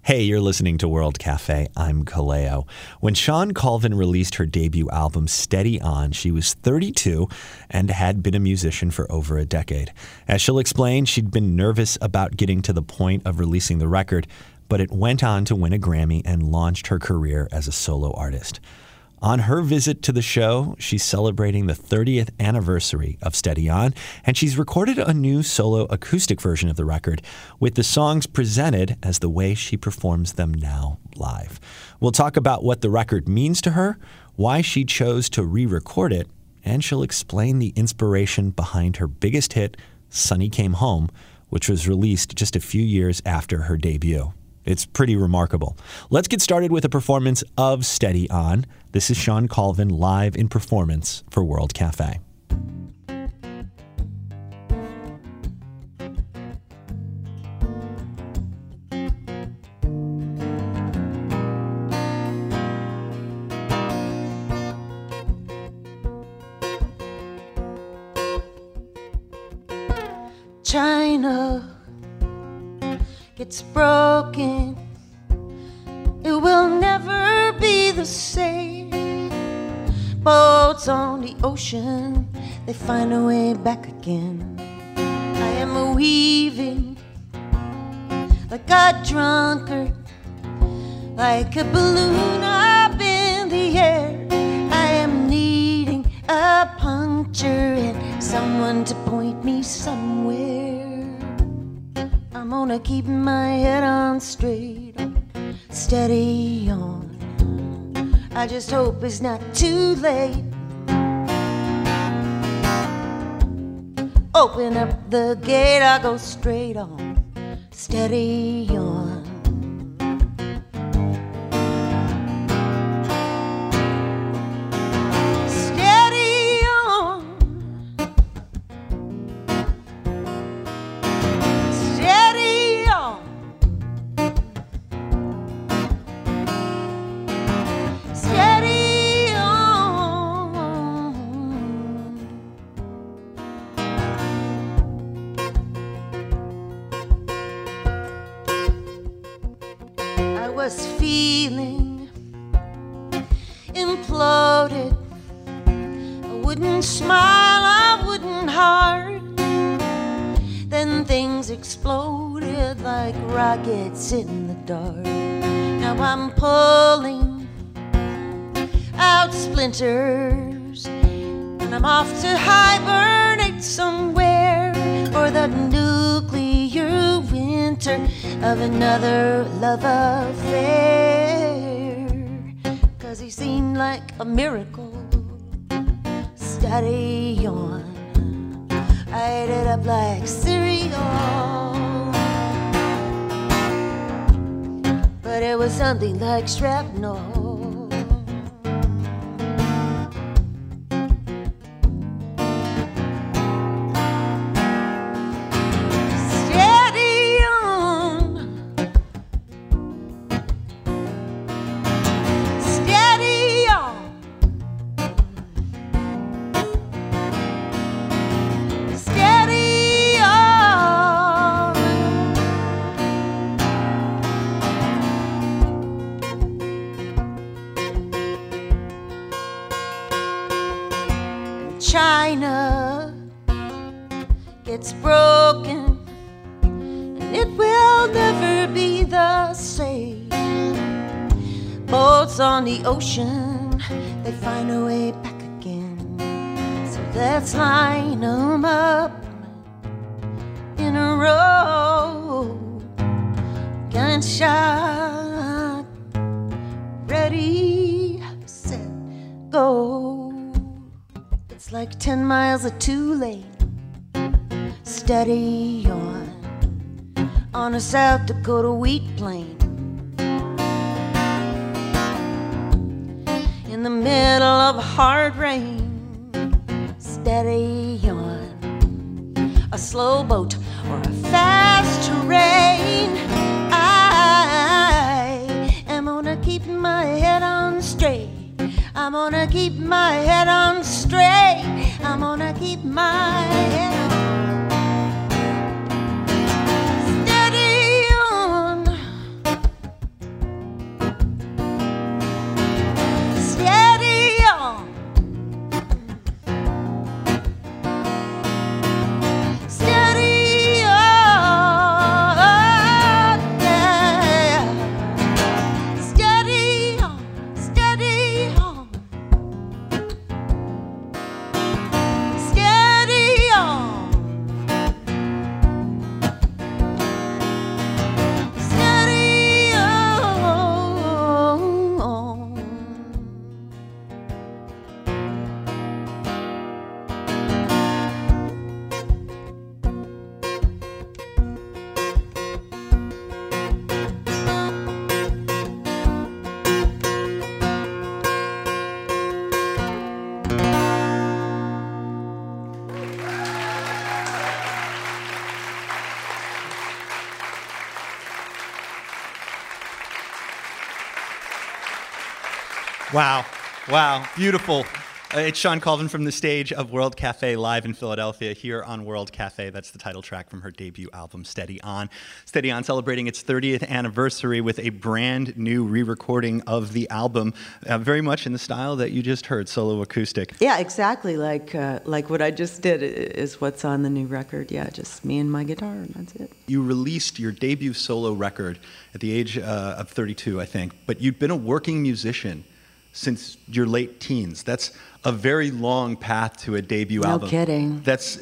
Hey, you're listening to World Cafe. I'm Kaleo. When Shawn Colvin released her debut album, Steady On, she was 32 and had been a musician for over a decade. As she'll explain, she'd been nervous about getting to the point of releasing the record, but it went on to win a Grammy and launched her career as a solo artist. On her visit to the show, she's celebrating the 30th anniversary of Steady On, and she's recorded a new solo acoustic version of the record with the songs presented as the way she performs them now live. We'll talk about what the record means to her, why she chose to re-record it, and she'll explain the inspiration behind her biggest hit, Sonny Came Home, which was released just a few years after her debut. It's pretty remarkable. Let's get started with a performance of Steady On. This is Shawn Colvin live in performance for World Cafe. China gets broken, it will never be the same. Boats on the ocean, they find a way back again. I am weaving like a drunkard, like a balloon up in the air. I am needing a puncture and someone to point me somewhere. I'm gonna keep my head on straight, steady on. I just hope it's not too late. Open up the gate, I go straight on, steady on. Was feeling imploded. I wouldn't smile, I wouldn't heart. Then things exploded like rockets in the dark. Now I'm pulling out splinters, and I'm off to hibernate somewhere for the nuclear winter of another love affair. 'Cause he seemed like a miracle. Steady on, I ate it up like cereal, but it was something like shrapnel. China gets broken, and it will never be the same. Boats on the ocean, they find a way back again. So let's line them up in a row. Gunshot, ready, set, go. It's like 10 miles of too late. Steady on a South Dakota wheat plain. In the middle of a hard rain. Steady on a slow boat or a fast train. I am gonna keep my head on straight. I'm gonna keep my head on straight. I'm gonna keep my head on. Steady on. Wow. Wow. Beautiful. It's Shawn Colvin from the stage of World Cafe live in Philadelphia here on World Cafe. That's the title track from her debut album, Steady On. Steady On celebrating its 30th anniversary with a brand new re-recording of the album, very much in the style that you just heard, solo acoustic. Yeah, exactly. Like what I just did is what's on the new record. Yeah, just me and my guitar, and that's it. You released your debut solo record at the age of 32, I think, but you'd been a working musician since your late teens. That's a very long path to a debut album. No kidding.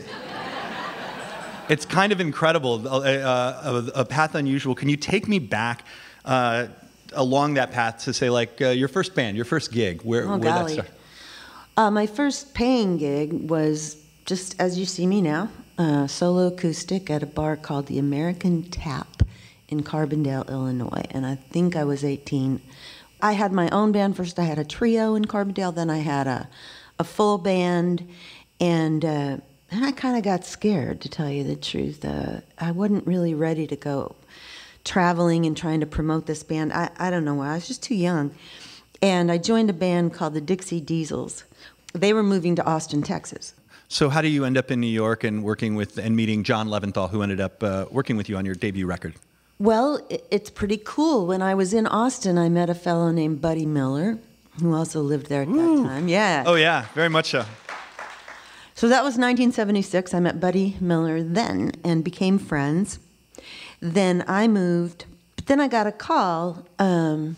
It's kind of incredible, a path unusual. Can you take me back along that path to say, like, your first band, your first gig, where that started? My first paying gig was just as you see me now, solo acoustic at a bar called the American Tap in Carbondale, Illinois, and I think I was 18. I had my own band first. I had a trio in Carbondale. Then I had a full band, and I kind of got scared, to tell you the truth. I wasn't really ready to go traveling and trying to promote this band. I don't know why. I was just too young. And I joined a band called the Dixie Diesels. They were moving to Austin, Texas. So how do you end up in New York and working with and meeting John Leventhal, who ended up working with you on your debut record? Well, it's pretty cool. When I was in Austin, I met a fellow named Buddy Miller, who also lived there at that time. Yeah. Oh, yeah, very much so. So that was 1976. I met Buddy Miller then and became friends. Then I moved, but then I got a call in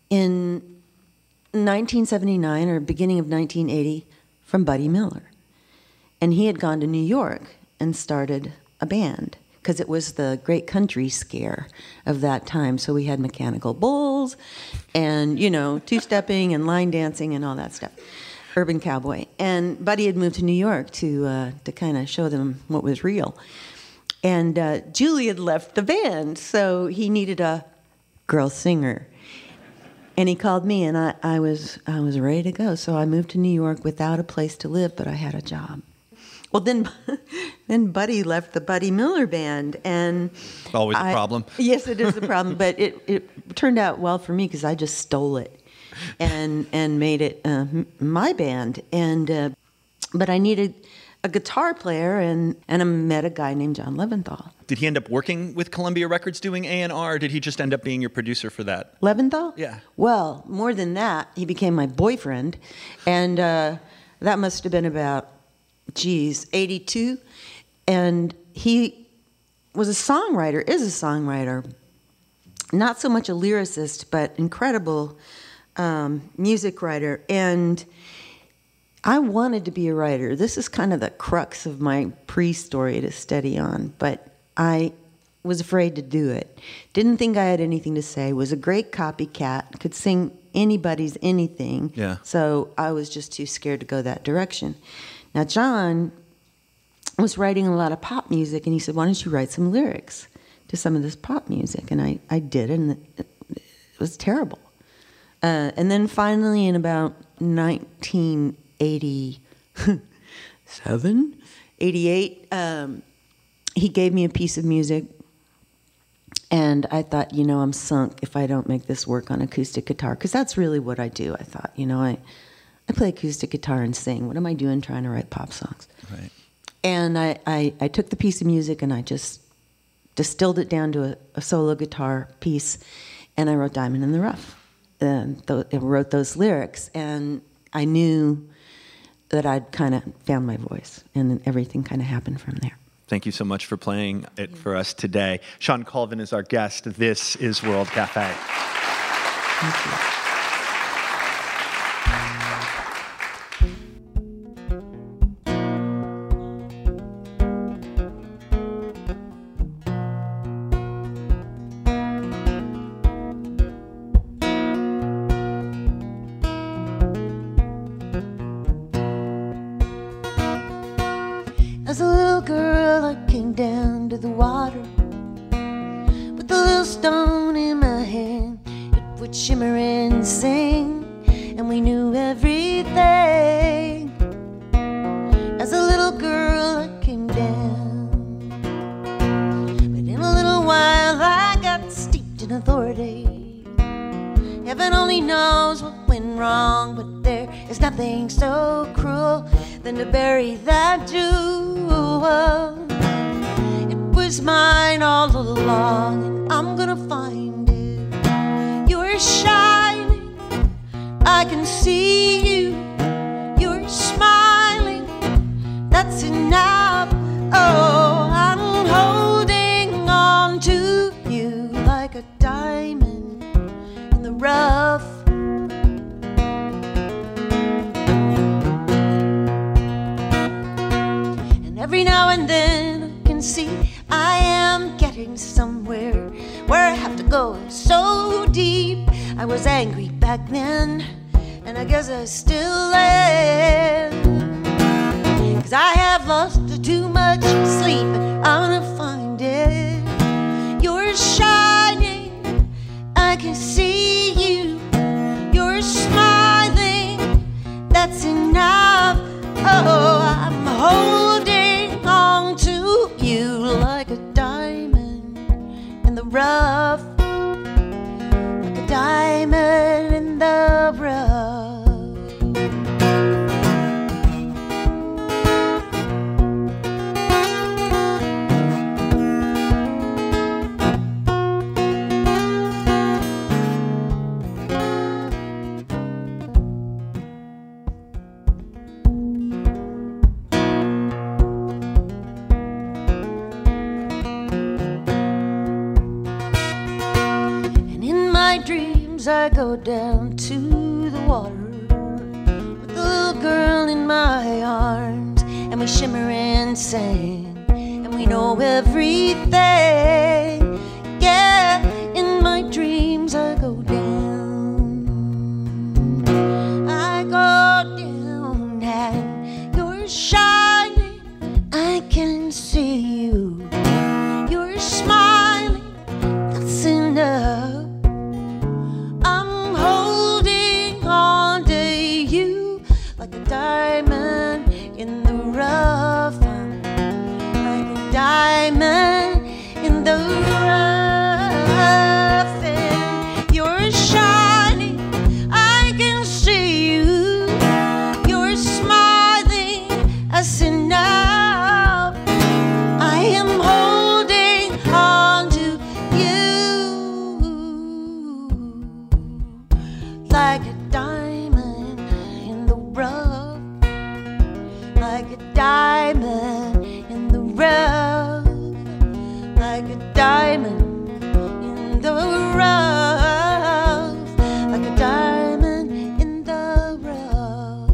1979 or beginning of 1980 from Buddy Miller. And he had gone to New York and started a band, because it was the great country scare of that time. So we had Mechanical Bulls and, two-stepping and line dancing and all that stuff, urban cowboy. And Buddy had moved to New York to kind of show them what was real. And Julie had left the band, so he needed a girl singer. And he called me, and I was ready to go. So I moved to New York without a place to live, but I had a job. Well, then Buddy left the Buddy Miller Band, and always a problem. Yes, it is a problem, but it turned out well for me because I just stole it and made it my band. And but I needed a guitar player, and I met a guy named John Leventhal. Did he end up working with Columbia Records doing A&R, or did he just end up being your producer for that? Leventhal? Yeah. Well, more than that, he became my boyfriend, and that must have been about 82, and he was a songwriter, is a songwriter, not so much a lyricist, but incredible music writer, and I wanted to be a writer. This is kind of the crux of my pre-story to Steady On, but I was afraid to do it. Didn't think I had anything to say, was a great copycat, could sing anybody's anything, yeah. So I was just too scared to go that direction. Now, John was writing a lot of pop music, and he said, why don't you write some lyrics to some of this pop music? And I did, and it was terrible. And then finally, in about 1987, 88, he gave me a piece of music, and I thought, I'm sunk if I don't make this work on acoustic guitar, because that's really what I do. I thought, I play acoustic guitar and sing. What am I doing trying to write pop songs? Right. And I took the piece of music and I just distilled it down to a solo guitar piece, and I wrote Diamond in the Rough. And I wrote those lyrics, and I knew that I'd kind of found my voice, and everything kind of happened from there. Thank you so much for playing it for us today. Shawn Colvin is our guest. This is World Cafe. Thank you. As a little girl, I came down to the water with a little stone in my hand. It would shimmer and sing, and we knew everything. As a little girl, I came down, but in a little while I got steeped in authority, Heaven only knows what went wrong, but there is nothing so cruel than to bury that jewel. It was mine all along, and I'm gonna find it. You're shining, I can see you. You're smiling, that's enough. Oh, I'm holding on to you like a diamond in the rough. And every now and then I can see I am getting somewhere where I have to go so deep. I was angry back then, and I guess I still am. 'Cause I have lost too much sleep, and I'm gonna find it. You're shining, I can see you. You're smiling, that's enough. Oh, I'm holding on to you like a diamond in the rough. Like a diamond in the rough. I go down to the water with the little girl in my arms, and we shimmer and sing, and we know everything. Yeah, in my dreams I go down. I go down and you're shining, I can see you. You're smiling, that's enough. Diamond in the rough, like a diamond in the rough. And you're shining, I can see you. You're smiling, that's enough. I am holding on to you like a diamond in the rough. Like a diamond in the rough, like a diamond in the rough, like a diamond in the rough.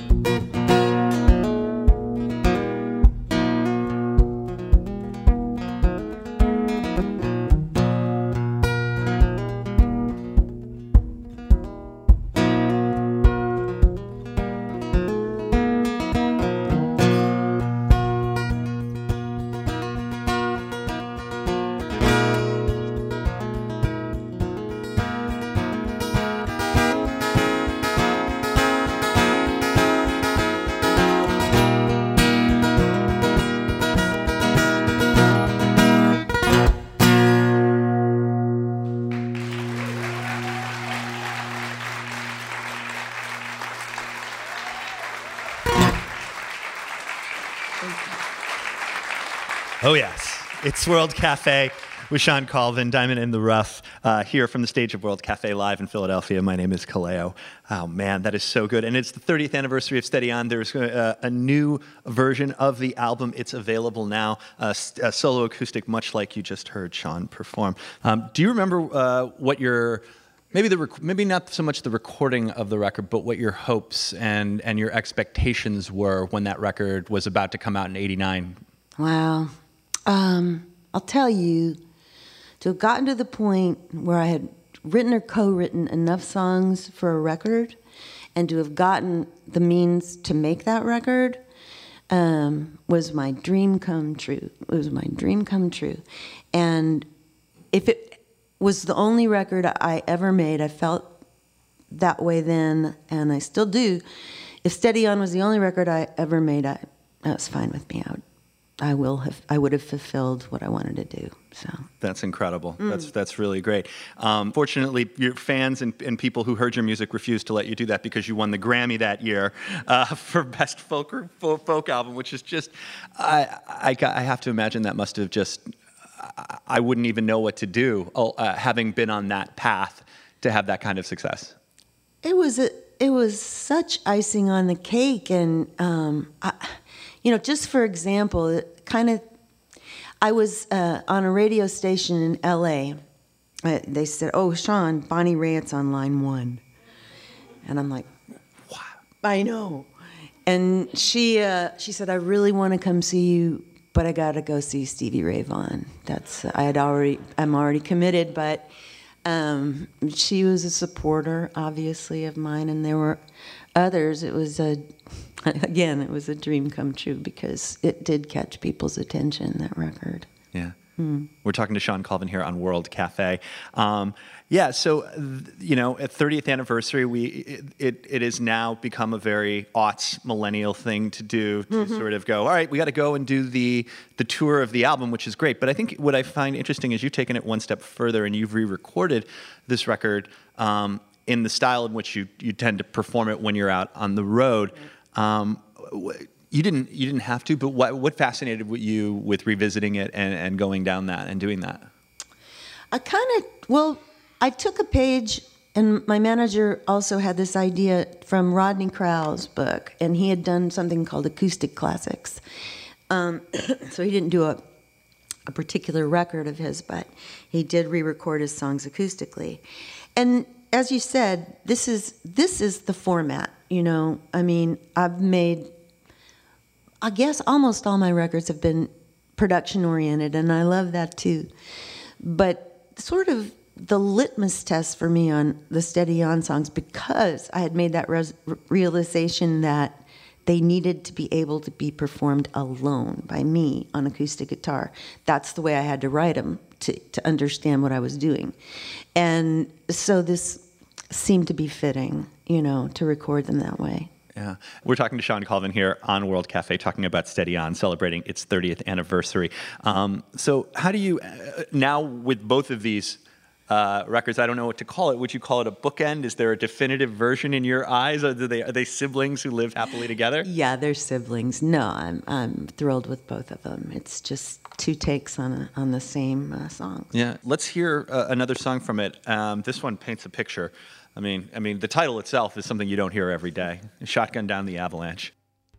Oh, yes. It's World Cafe with Shawn Colvin, Diamond in the Rough, here from the stage of World Cafe Live in Philadelphia. My name is Kaleo. Oh, man, that is so good. And it's the 30th anniversary of Steady On. There's a new version of the album. It's available now, a solo acoustic, much like you just heard Shawn perform. Do you remember what your... Maybe not so much the recording of the record, but what your hopes and your expectations were when that record was about to come out in '89? Wow. I'll tell you, to have gotten to the point where I had written or co-written enough songs for a record, and to have gotten the means to make that record, was my dream come true. It was my dream come true. And if it was the only record I ever made, I felt that way then, and I still do. If Steady On was the only record I ever made, that was fine with me. I would have fulfilled what I wanted to do. So that's incredible. That's really great. Fortunately, your fans and people who heard your music refused to let you do that because you won the Grammy that year for Best Folk Album, which is just, I have to imagine that must have just, I wouldn't even know what to do having been on that path to have that kind of success. It was such icing on the cake, and just for example, I was on a radio station in L.A. They said, "Oh, Sean, Bonnie Raitt's on line 1," and I'm like, "Wow, I know." And she said, "I really want to come see you, but I got to go see Stevie Ray Vaughan." I'm already committed, but she was a supporter, obviously, of mine, and there were others. It was a dream come true because it did catch people's attention, that record. Yeah. We're talking to Shawn Colvin here on World Cafe. So, at 30th anniversary, it has now become a very aughts millennial thing to do, to sort of go, all right, we got to go and do the tour of the album, which is great. But I think what I find interesting is you've taken it one step further and you've re-recorded this record in the style in which you tend to perform it when you're out on the road. You didn't have to, but what fascinated you with revisiting it and going down that and doing that? I took a page, and my manager also had this idea from Rodney Crowell's book, and he had done something called Acoustic Classics. So he didn't do a particular record of his, but he did re-record his songs acoustically. And as you said, this is the format. I've made, I guess almost all my records have been production oriented, and I love that too. But sort of the litmus test for me on the Steady On songs, because I had made that realization that they needed to be able to be performed alone by me on acoustic guitar. That's the way I had to write them to understand what I was doing. And so this seemed to be fitting, to record them that way. Yeah. We're talking to Shawn Colvin here on World Cafe, talking about Steady On, celebrating its 30th anniversary. So how do you, now with both of these records, I don't know what to call it. Would you call it a bookend? Is there a definitive version in your eyes? Are they siblings who live happily together? Yeah, they're siblings. No, I'm thrilled with both of them. It's just two takes on the same song. Yeah. Let's hear another song from it. This one paints a picture. I mean, the title itself is something you don't hear every day. Shotgun Down the Avalanche.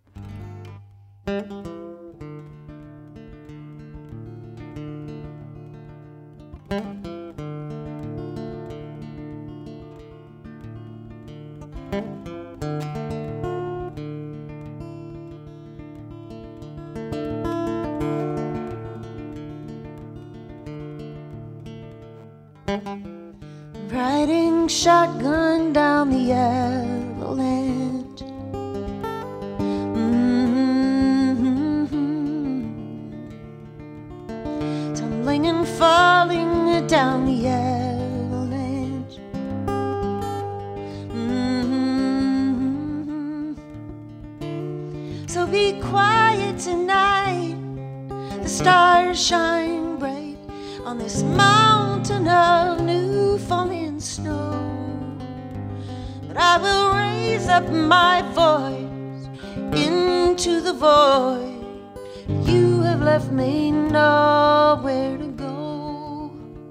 Riding shotgun down the avalanche. Tumbling and falling down the avalanche. So be quiet tonight. The stars shine bright on this mountain of new falling snow. But I will raise up my voice into the void. You have left me nowhere to go.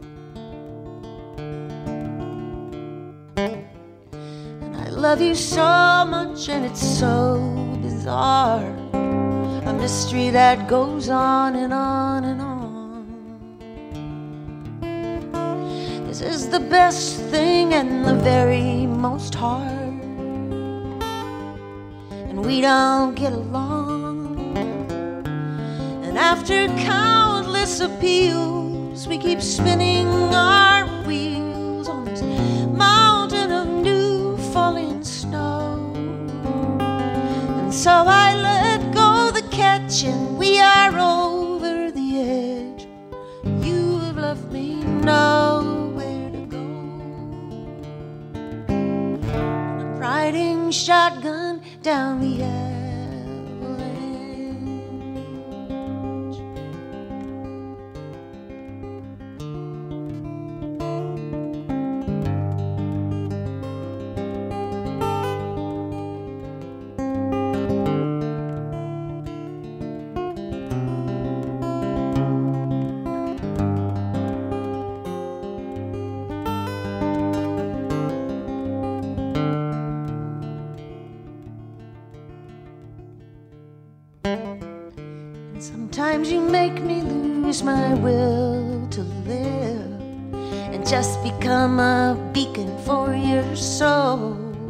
And I love you so much, and it's so bizarre, a mystery that goes on and on and on. This is the best thing and the very most hard, and we don't get along. And after countless appeals, we keep spinning our wheels on this mountain of new falling snow. And so I let go the catch, and we are over the edge. You have left me nowhere to go. And I'm riding shotgun down the avalanche. make me lose my will to live and just become a beacon for your soul.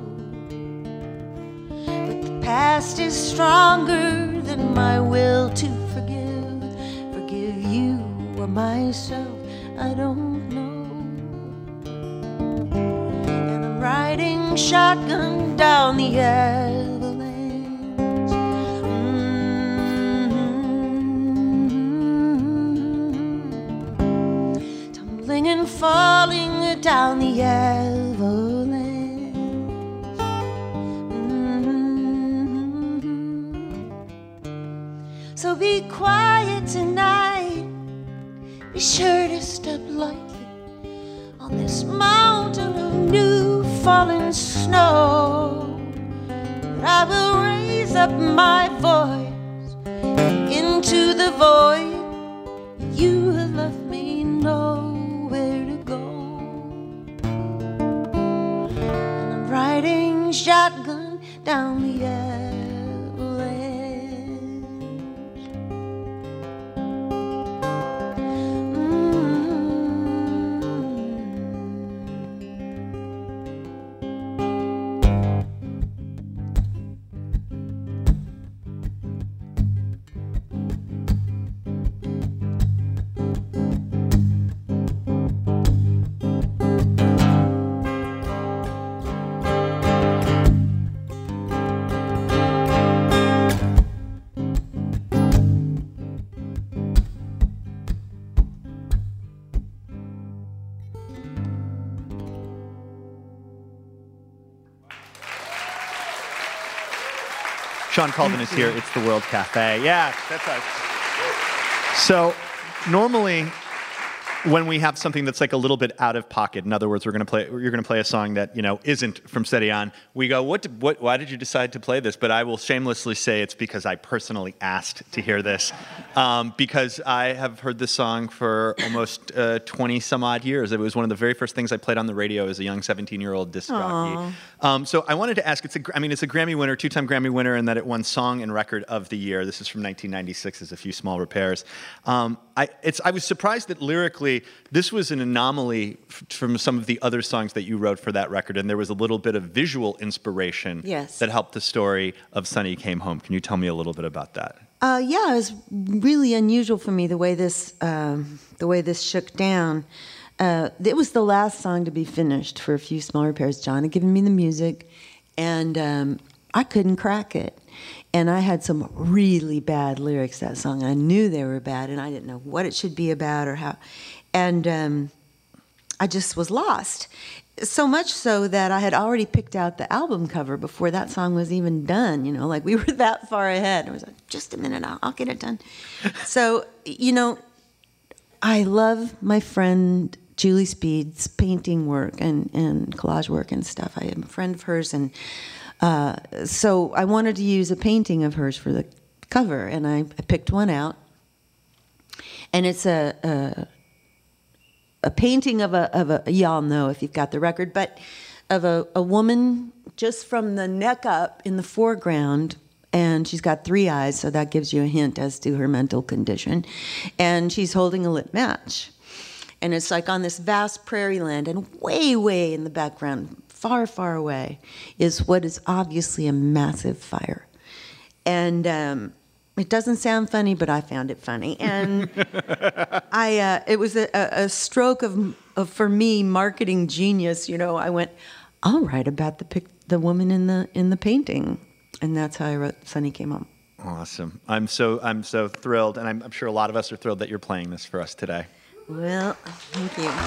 But the past is stronger than my will to forgive you or myself, I don't know. And I'm riding shotgun down the avalanche, tumbling and falling down the avalanche. So be quiet tonight, be sure to step lightly on this mountain of new fallen snow. But I will raise up my voice into the void. You have left me nowhere to go, and I'm riding shotgun down the avalanche. Shawn Colvin is here. It's the World Cafe. Yeah, that's us. So normally, when we have something that's like a little bit out of pocket, in other words, you're going to play a song that isn't from Steady On. We go, why did you decide to play this? But I will shamelessly say it's because I personally asked to hear this, because I have heard this song for almost 20 some odd years. It was one of the very first things I played on the radio as a young 17-year-old disc jockey. So I wanted to ask. It's a Grammy winner, 2-time Grammy winner, and that it won Song and Record of the Year. This is from 1996. There's a few small repairs. I was surprised that lyrically this was an anomaly from some of the other songs that you wrote for that record, and there was a little bit of visual inspiration that helped the story of Sonny Came Home. Can you tell me a little bit about that? Yeah, it was really unusual for me the way this shook down. It was the last song to be finished for A Few Small Repairs. John had given me the music, and I couldn't crack it. And I had some really bad lyrics that song. I knew they were bad, and I didn't know what it should be about or how. And I just was lost. So much so that I had already picked out the album cover before that song was even done. Like we were that far ahead. I was like, just a minute, I'll get it done. So, I love my friend Julie Speed's painting work and collage work and stuff. I am a friend of hers, and so I wanted to use a painting of hers for the cover, and I picked one out, and it's a painting of a y'all know if you've got the record, but of a woman just from the neck up in the foreground, and she's got 3 eyes, so that gives you a hint as to her mental condition, and she's holding a lit match. And it's like on this vast prairie land, and way, way in the background, far, far away, is what is obviously a massive fire. And it doesn't sound funny, but I found it funny. And it was a stroke of for me, marketing genius. I went, I'll write about the woman in the painting. And that's how I wrote Sonny Came Home. Awesome. I'm so thrilled, and I'm sure a lot of us are thrilled that you're playing this for us today. Well, thank you.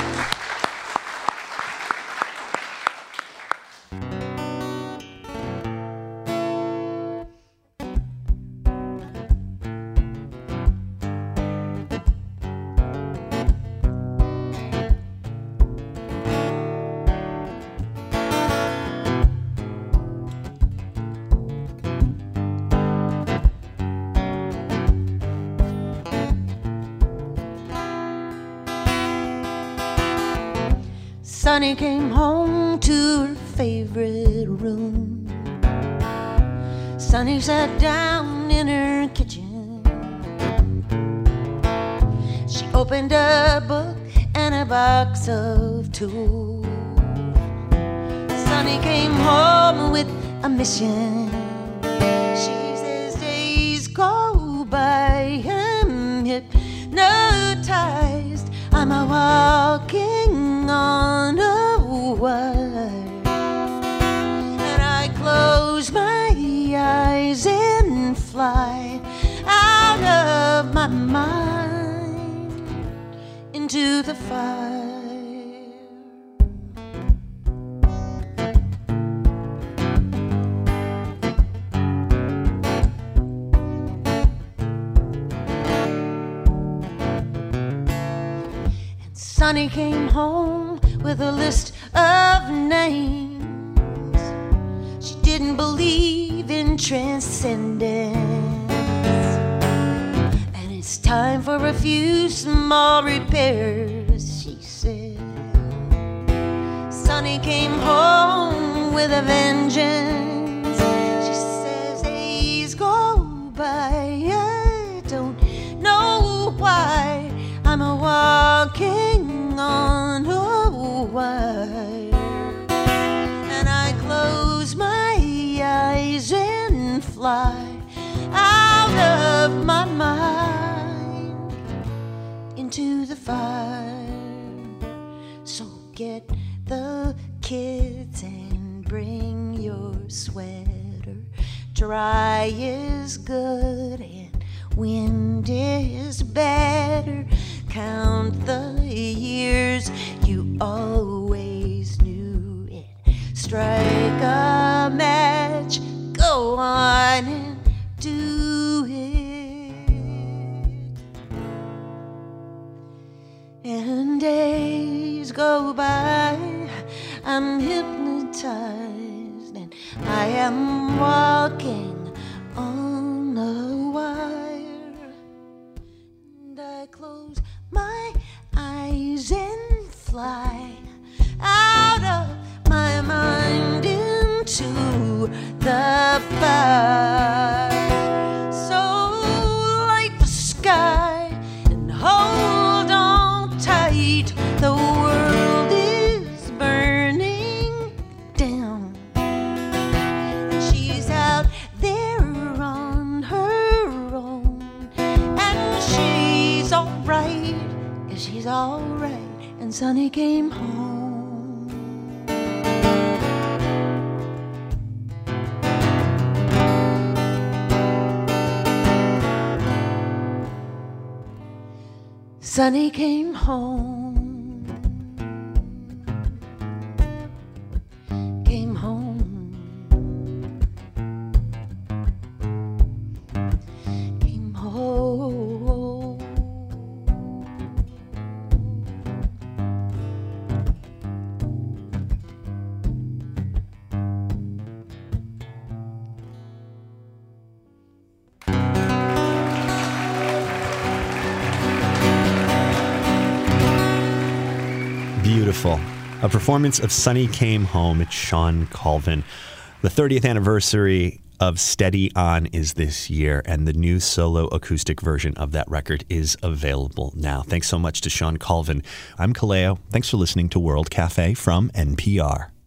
Sonny came home to her favorite room. Sonny sat down in her kitchen. opened a book and a box of tools. Sonny came home with a mission. She says days go by, I'm hypnotized, I'm a walking on a wire. And I close my eyes and fly out of my mind into the fire. Sonny came home with a list of names. She didn't believe in transcendence, and it's time for a few small repairs, she said. Sonny came home with a vengeance. She says days go by, I don't know why, I'm a walking on a wire. And I close my eyes and fly out of my mind into the fire. So get the kids and bring your sweater. Dry is good and wind is better. Count the years, you always knew it. Strike a match, go on and do it. And days go by, I'm hypnotized, and I am walking on a wire. And I close my eyes and fly out of my mind into the fire. So light the sky and hold on tight. The world is burning down. She's out there on her own, and she's alright. She's alright. And Sonny came home. Sonny came home. Came home. Came home. Beautiful. A performance of Sonny Came Home. It's Shawn Colvin. The 30th anniversary of Steady On is this year, and the new solo acoustic version of that record is available now. Thanks so much to Shawn Colvin. I'm Kaleo. Thanks for listening to World Cafe from NPR.